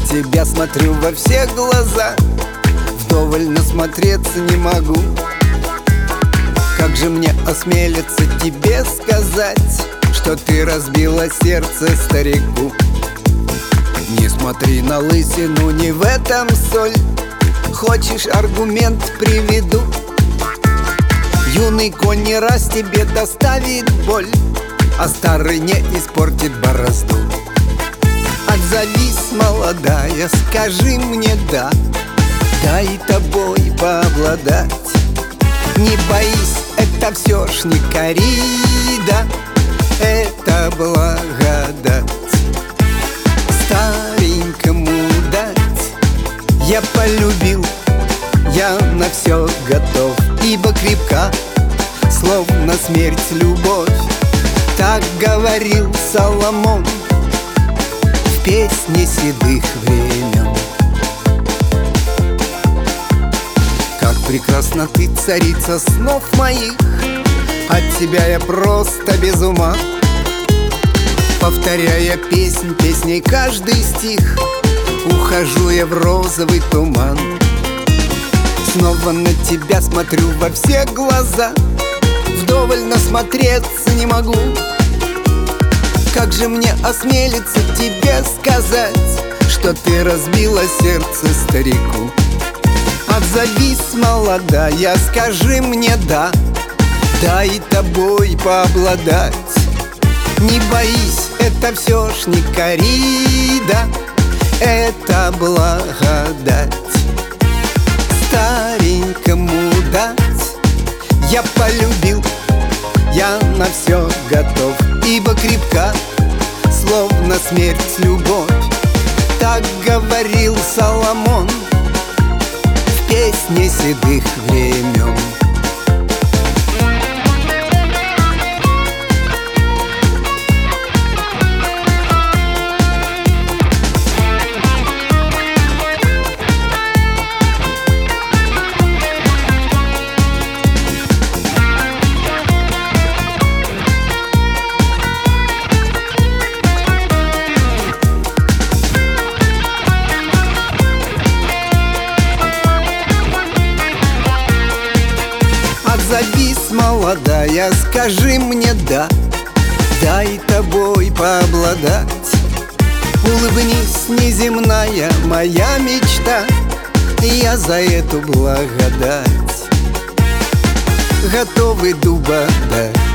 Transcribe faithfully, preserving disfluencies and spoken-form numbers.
тебя смотрю во все глаза, вдоволь насмотреться не могу. Как же мне осмелиться тебе сказать, что ты разбила сердце старику? Не смотри на лысину, не в этом соль. Хочешь, аргумент приведу? Юный конь не раз тебе доставит боль, а старый не испортит борозду. Отзовись, молодая, скажи мне «да», дай тобой пообладать. Не боись, это все ж не коррида, это благодать. Старенькому дать я полюбил, я на все готов, ибо крепка, словно смерть, любовь. Так говорил Соломон в песне седых времен. Как прекрасна ты, царица снов моих, от тебя я просто без ума. Повторяя песнь песней каждый стих, ухожу я в розовый туман. Снова на тебя смотрю во все глаза, вдоволь насмотреться не могу. Как же мне осмелиться тебе сказать, что ты разбила сердце старику? Отзовись, молодая, скажи мне «да», дай тобой пообладать. Не боись, это все ж не коррида, это благодать. Старенькому дать я полюбил, я на все готов, ибо крепка, словно смерть, любовь. Так говорил Соломон в песне седых времен. Отзовись, молодая, скажи мне «да», дай тобой пообладать. Улыбнись, неземная моя мечта, я за эту благодать готовый дуба дать.